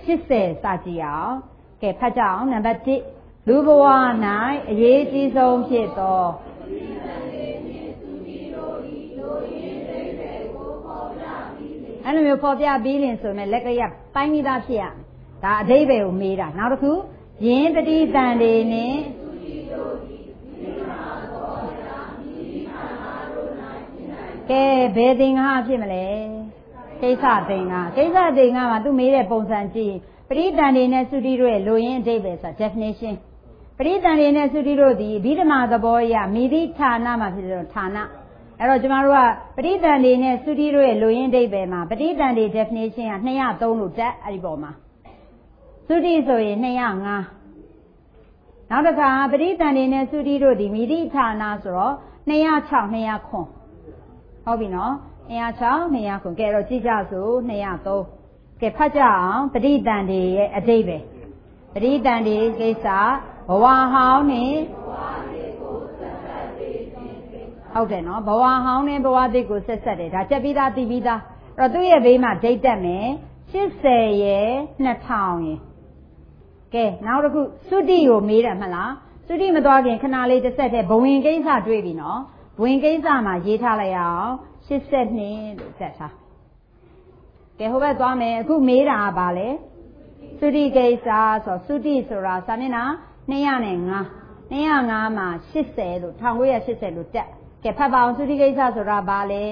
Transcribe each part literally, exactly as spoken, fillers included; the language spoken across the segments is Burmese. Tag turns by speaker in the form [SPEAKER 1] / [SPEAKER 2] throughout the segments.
[SPEAKER 1] eightyစာကြည့်အောင်ကဲဖတ်ကြအောင်နံပါတ်oneလူဘဝ၌အရေးကြီးဆုံးဖြစ်သောအဲ့လိုမျိုးပေါ်ပြပြီးလင်ဆိုမဲ့လက်ကရပိုင်းမိသားဖြစ်ရဒါအဓိပ္ပာယ်ကိုမေးတာနောက်တစ်ခုယင်းပဋိသန္ဓေနဲ့ကဲဘယ်သင်္ဃဖြစ်မလဲကိစ္စသင်္ဃကိစ္စသင်္ဃမှာသူမေးတဲ့ပုံစံကြည့်ပဋိသန္ဓေနဲ့သုတိတို့ရဲ့လိုရင်းအဓိပ္ပာယ်ဆိုတာ definition ပဋိသန္ဓေနဲ့သုတိတို့သည်အဘိဓမ္မာသဘောအရမိသည့်ဌာနမှာဖြစ်တဲ့ဌာနအဲ့တော့ကျမတို့ကပဋိသန္ဓေနဲ့သုတိတို့ရဲ့လိုရင်းအဓိပ္ပာယ်မှာပဋိသန္ဓေ definition ကtwo oh threeလို့တက်အဲ့ဒီပေါ်မှာသုတိဆိုရင်two oh fiveနောက်တစ်ခါပဋိသန္ဓေနဲ့သုတိတို့သည်မိသည့်ဌာနဆိုတော့two oh six two oh nineဟုတ်ပြီနော်two oh six two oh nineကဲတော့ကြည့်ကြစို့two oh threeကဲဖတ်ကြအောင်ပဋိသန္ဓေရဲ့အဓိပ္ပာယ်ပဋိသန္ဓေကိစ္စဘဝဟောင်းနဲ့ဟုတ်တယ်နော်ဘဝဟောင်းနဲ့ဘဝသစ်ကိုဆက်ဆက်တယ်ဒါချက်ပြီးသားသိပြီးသားအဲ့တော့သူ့ရဲ့ဘေးမှာဒိတ်တက်မယ်eightyရဲ့two thousandရဲ့ကဲနောက်တစ်ခုသုတိကိုမေးတယ်မလားသုတိမသွားခင်ခဏလေးတစ်ဆက်တည်းဘဝင်ကိစ္စတွေ့ပြီနော်ဘဝင်ကိစ္စမှာရေးထားလိုက်အောင်eighty-twoလို့ဆက်ထားကဲဟိုဘက်သွားမယ်အခုမေးတာကဘာလဲသုတိကိစ္စဆိုသုတိဆိုတာစာမျက်နှာtwo oh five two oh fiveမှာeightyလို့nineteen eightyလို့တက်ကဲဖတ်ပါအောင်သုတိကိစ္စဆိုတာဘာလဲ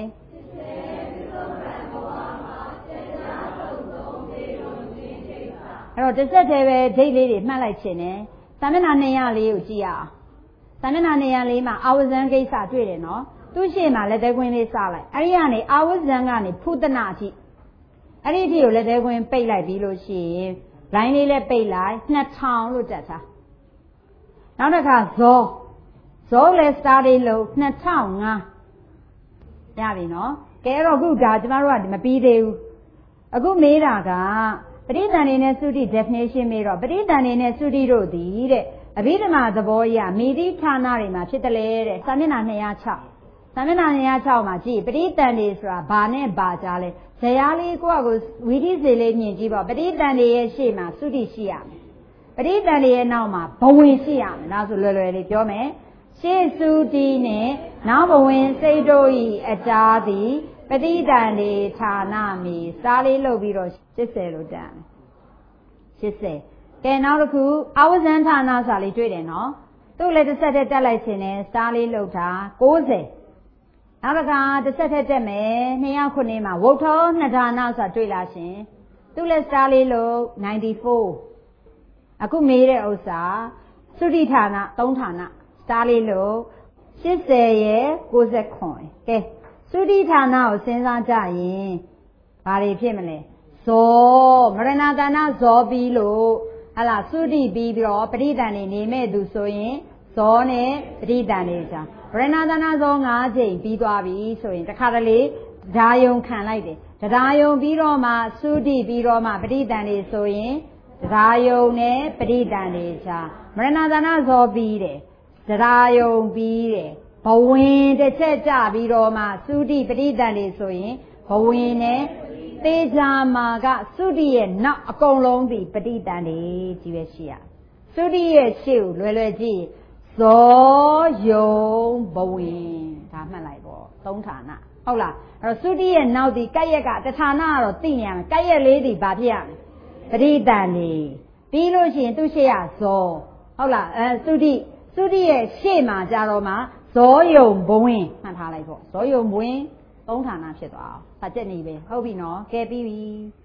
[SPEAKER 1] အဲ့တော့တစ်ဆက်တည်းပဲဒိတ်လေးတွေမှတ်လိုက်ခြင်းနဲ့စာမျက်နှာtwo oh fourကိုကြည့်ရအောင်စာမျက်နှာtwo oh fourမှာအာဝဇံကိစ္စတွေ့တယ်နော်သူ့ရှေ့မှာလက်သေးခွင်းလေးစလိုက်အဲ့ဒီကနေအာဝဇံကနေဖုဒနာအထိအဲ့ဒီအထိကိုလက်သေးခွင်းပိတ်လိုက်ပြီးလို့ရှိရင် line လေးလည်းပိတ်လိုက်two thousandလို့တက်ထားနောက်တစ်ခါဇောဇောလည်း study လို့two thousand fiveရပြီနော်ကဲအဲ့တော့ခုဒါကျမတို့ကမပြီးသေးဘူးအခုမေးတာကပဋိသန္ဓေနဲ့သုတိ definition မေးတော့ပဋိသန္ဓေနဲ့သုတိတို့သည်တဲ့အဘိဓမ္မာသဘောအရမိသည့်ဌာနတွေမှာဖြစ်တယ်လေတဲ့စာမျက်နှာtwo oh sixစာမျက်နှာtwo oh sixမှာကြည့်ပဋိသန္ဓေဆိုတာဘာနဲ့ဘာကြားလဲဇယားလေးကိုယ့်အကိုဝီတိစေလေးမြင်ကြည့်ပါပဋိသန္ဓေရဲ့ရှေ့မှာသုတိရှိရမယ်ပဋိသန္ဓေရဲ့နောက်မှာဘဝင်ရှိရမယ်ဒါဆိုလွယ်လွယ်လေးပြောမယ်ရှေ့သုတိနဲ့နောက်ဘဝင်စိတ်တို့ဤအတားသည်ပဋိသန္ဓေဌာနမီစားလေးလုပ်ပြီးတော့eightyလို့တက်မယ်eightyကဲနောက်တစ်ခုအာဝဇံဌာနစာလေးတွေ့တယ်နော်သူ့လည်းတစ်ဆက်တည်းတက်လိုက်ခြင်းနဲ့စားလေးလုပ်တာninetyနောက်တစ်ခါတစ်ဆက်ထက်တက်မယ်two oh nineမှာဝုတ်ထောနှစ်ဌာနဆိုတာတွေ့လာရှင်သူလည်းစတားလေးလို့ninety-fourအခုမေးတဲ့ဥစ္စာသုတိဌာနthreeဌာနစတားလေးလို့eightyရဲ့ninety-nineကဲသုတိဌာနကိုစဉ်းစားကြရင်ဘာတွေဖြစ်မလဲဇောမရဏဌာနဇောပြီးလို့ဟလာသုတိပြီးပြီးတော့ပဋိသန္ဓေနေမဲ့သူဆိုရင်ဇောနဲ့ပဋိသန္ဓေကြာဗရဏသနာဇောfiveချိန်ပြီးသွားပြီဆိုရင်တခါတလေဓာယုံခံလိုက်တယ်ဓာယုံပြီးတော့မှသုတိပြီးတော့မှပဋိသန္ဓေဆိုရင်ဓာယုံနဲ့ပဋိသန္ဓေကြာမရဏသနာဇောပြီးတယ်ဓာယုံပြီးတယ်ဘဝင်တစ်ချက်ကြပြီးတော့မှသုတိပဋိသန္ဓေဆိုရင်ဘဝင်နဲ့သေချာမှာကသုတိရဲ့နောက်အကုန်လုံးဒီပဋိသန္ဓေကြီးပဲရှိရသုတိရဲ့ရှေ့ကိုလွယ်လွယ်ကြည့်ဇောယုံဘဝင်ဒါမှတ်လိုက်ပေါ့သုံးဌာနဟုတ်လားအဲ့တော့သုတိရဲ့နောက်ဒီကက်ရက်ကတဌာနကတော့သိနေရမယ်ကက်ရက်လေးဒီဘာဖြစ်ရမလဲပဋိသန္ဓေပြီးလို့ရှိရင်သူ့ရှေ့ကဇောဟုတ်လားအဲသုတိသုတိရဲ့ရှေ့မှာကြတော့မှဇောယုံဘဝင်မှတ်ထားလိုက်ပေါ့ဇောယုံဘဝင်သုံးဌာနဖြစ်သွားအောင်စာချက်နေပဲဟုတ်ပြီနော်ကဲပြီးပြီ